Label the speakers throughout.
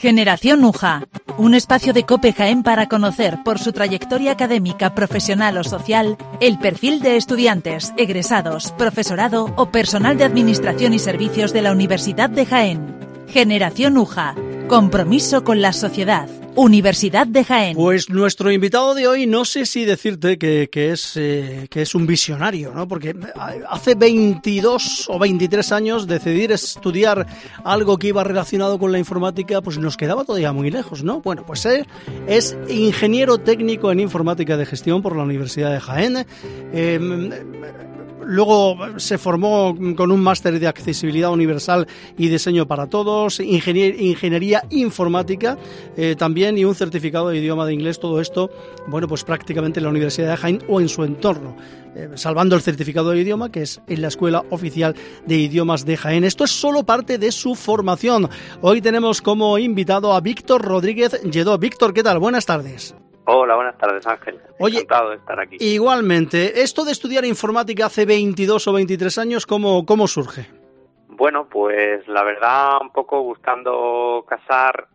Speaker 1: Generación UJA, un espacio de COPE Jaén para conocer, por su trayectoria académica, profesional o social, el perfil de estudiantes, egresados, profesorado o personal de administración y servicios de la Universidad de Jaén. Generación UJA, compromiso con la sociedad. Universidad de Jaén.
Speaker 2: Pues nuestro invitado de hoy, no sé si decirte que es un visionario, ¿no? Porque hace 22 o 23 años decidir estudiar algo que iba relacionado con la informática, pues nos quedaba todavía muy lejos, ¿no? Bueno, pues es ingeniero técnico en informática de gestión por la Universidad de Jaén. Luego se formó con un máster de accesibilidad universal y diseño para todos, ingeniería informática también, y un certificado de idioma de inglés. Todo esto, bueno, pues prácticamente en la Universidad de Jaén o en su entorno, salvando el certificado de idioma, que es en la Escuela Oficial de Idiomas de Jaén. Esto es solo parte de su formación. Hoy tenemos como invitado a Víctor Rodríguez Lledó. Víctor, ¿qué tal? Buenas tardes.
Speaker 3: Hola, buenas tardes, Ángel.
Speaker 2: Oye,
Speaker 3: encantado de estar aquí.
Speaker 2: Igualmente, esto de estudiar informática hace 22 o 23 años, ¿cómo surge?
Speaker 3: Bueno, pues la verdad, un poco buscando casar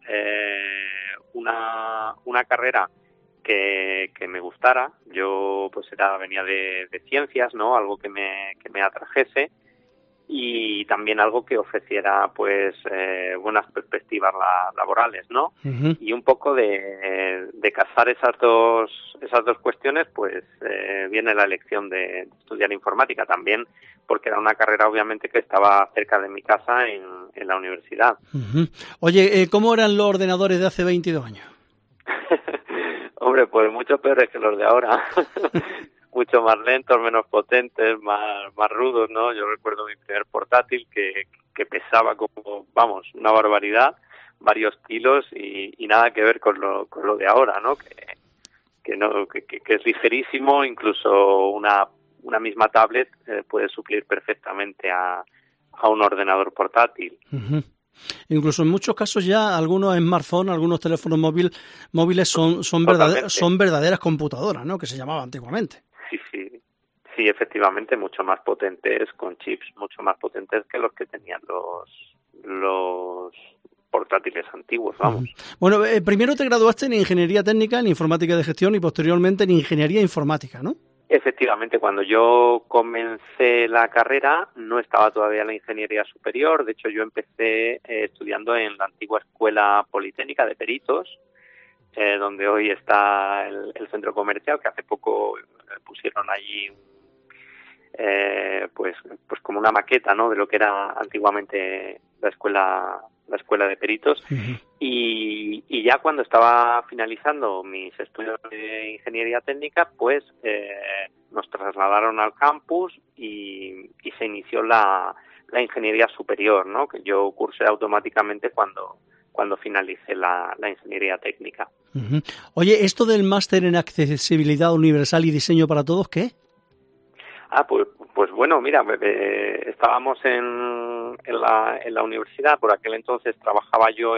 Speaker 3: una carrera que me gustara. Yo pues venía de ciencias, ¿no? Algo que me atrajese, y también algo que ofreciera pues buenas perspectivas laborales, ¿no? Uh-huh. Y un poco de casar esas dos cuestiones, pues viene la elección de estudiar informática también, porque era una carrera obviamente que estaba cerca de mi casa en la universidad.
Speaker 2: Uh-huh. Oye, ¿cómo eran los ordenadores de hace 22 años?
Speaker 3: Hombre, pues mucho peores que los de ahora. Mucho más lentos, menos potentes, más rudos, ¿no? Yo recuerdo mi primer portátil que pesaba como, vamos, una barbaridad, varios kilos, y nada que ver con lo de ahora, ¿no? Que es ligerísimo. Incluso una misma tablet puede suplir perfectamente a un ordenador portátil.
Speaker 2: Uh-huh. Incluso en muchos casos ya algunos smartphones, algunos teléfonos móviles son verdaderas computadoras, ¿no? Que se llamaba antiguamente.
Speaker 3: Sí, efectivamente, mucho más potentes, con chips mucho más potentes que los que tenían los portátiles antiguos, vamos.
Speaker 2: Bueno, primero te graduaste en Ingeniería Técnica, en Informática de Gestión, y posteriormente en Ingeniería Informática, ¿no?
Speaker 3: Efectivamente, cuando yo comencé la carrera no estaba todavía la ingeniería superior. De hecho, yo empecé estudiando en la antigua Escuela Politécnica de Peritos, donde hoy está el centro comercial, que hace poco pusieron allí pues como una maqueta, ¿no?, de lo que era antiguamente la escuela de peritos. Uh-huh. Y ya cuando estaba finalizando mis estudios de ingeniería técnica, pues nos trasladaron al campus y se inició la ingeniería superior, ¿no?, que yo cursé automáticamente cuando finalicé la ingeniería técnica.
Speaker 2: Uh-huh. Oye, ¿esto del máster en accesibilidad universal y diseño para todos qué?
Speaker 3: Pues bueno, mira, estábamos en la universidad. Por aquel entonces trabajaba yo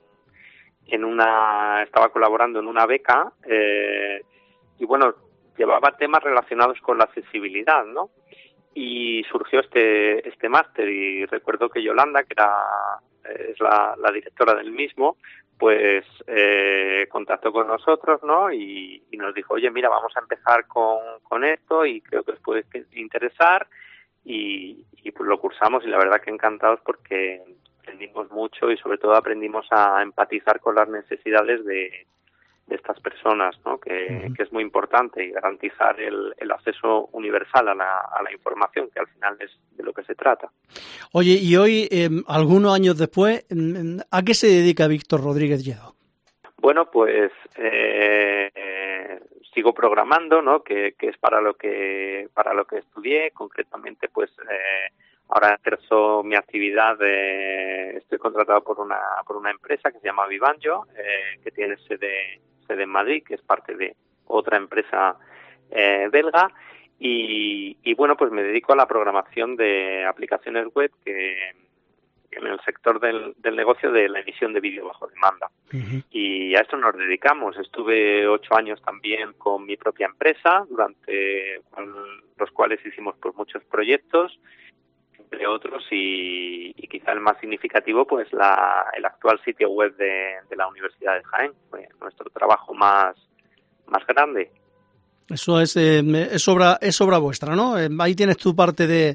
Speaker 3: estaba colaborando en una beca, y bueno, llevaba temas relacionados con la accesibilidad, ¿no? Y surgió este máster, y recuerdo que Yolanda, que es la directora del mismo, pues contactó con nosotros, ¿no? Y nos dijo, oye, mira, vamos a empezar con esto y creo que os puede interesar, y pues lo cursamos, y la verdad que encantados, porque aprendimos mucho y sobre todo aprendimos a empatizar con las necesidades de estas personas, ¿no? Que es muy importante, y garantizar el acceso universal a la información, que al final es de lo que se trata.
Speaker 2: Oye, y hoy, algunos años después, ¿a qué se dedica Víctor Rodríguez Lledó?
Speaker 3: Bueno, pues sigo programando, ¿no?, que es para lo que estudié. Concretamente, pues ahora ejerzo mi actividad. Estoy contratado por una empresa que se llama Vivanjo, que tiene sede en Madrid, que es parte de otra empresa belga, y bueno, pues me dedico a la programación de aplicaciones web, que en el sector del negocio de la emisión de vídeo bajo demanda. Uh-huh. Y a esto nos dedicamos. Estuve 8 años también con mi propia empresa, durante los cuales hicimos pues muchos proyectos. entre otros, y quizá el más significativo, pues el actual sitio web de la Universidad de Jaén, fue nuestro trabajo más grande.
Speaker 2: Eso es obra vuestra, ¿no? Ahí tienes tu parte de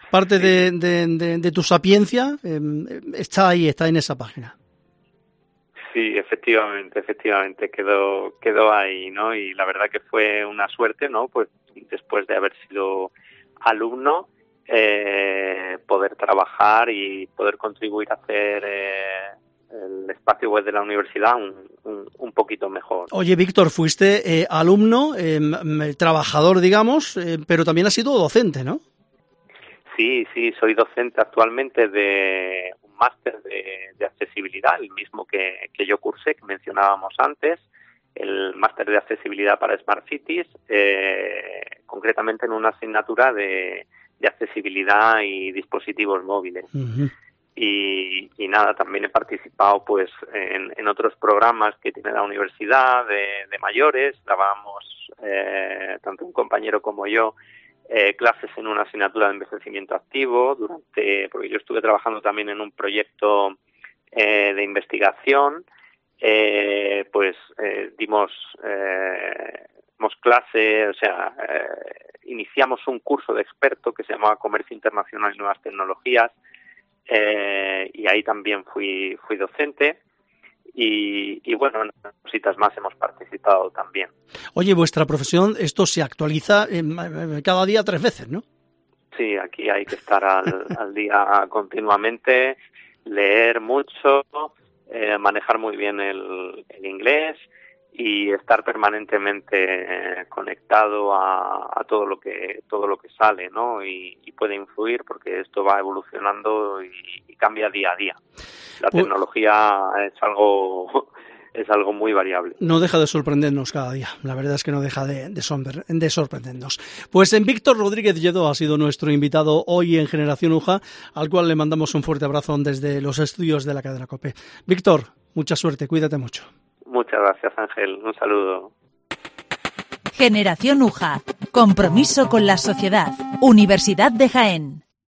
Speaker 2: tu sapiencia, está en esa página.
Speaker 3: Sí, efectivamente quedó ahí, ¿no? Y la verdad que fue una suerte, ¿no? Pues después de haber sido alumno, poder trabajar y poder contribuir a hacer el espacio web de la universidad un poquito mejor.
Speaker 2: Oye, Víctor, fuiste alumno, trabajador, digamos, pero también has sido docente, ¿no?
Speaker 3: Sí, soy docente actualmente de un máster de accesibilidad, el mismo que yo cursé, que mencionábamos antes, el máster de accesibilidad para Smart Cities, concretamente en una asignatura de accesibilidad y dispositivos móviles. Uh-huh. Y nada, también he participado pues en otros programas que tiene la universidad de mayores. Dábamos, tanto un compañero como yo, clases en una asignatura de envejecimiento activo porque yo estuve trabajando también en un proyecto de investigación. Dimos clase, iniciamos un curso de experto que se llamaba Comercio Internacional y Nuevas Tecnologías, y ahí también fui docente. Y bueno, en cositas más hemos participado también.
Speaker 2: Oye, vuestra profesión, esto se actualiza cada día 3 veces, ¿no?
Speaker 3: Sí, aquí hay que estar al día continuamente, leer mucho, manejar muy bien el inglés y estar permanentemente conectado a todo lo que sale, ¿no? Y puede influir, porque esto va evolucionando y cambia día a día. La tecnología es algo muy variable.
Speaker 2: No deja de sorprendernos cada día. La verdad es que no deja de sorprendernos. Pues en Víctor Rodríguez Lledó ha sido nuestro invitado hoy en Generación UJA, al cual le mandamos un fuerte abrazo desde los estudios de la cadena COPE. Víctor, mucha suerte, cuídate mucho.
Speaker 3: Muchas gracias, Ángel. Un saludo.
Speaker 1: Generación UJA. Compromiso con la sociedad. Universidad de Jaén.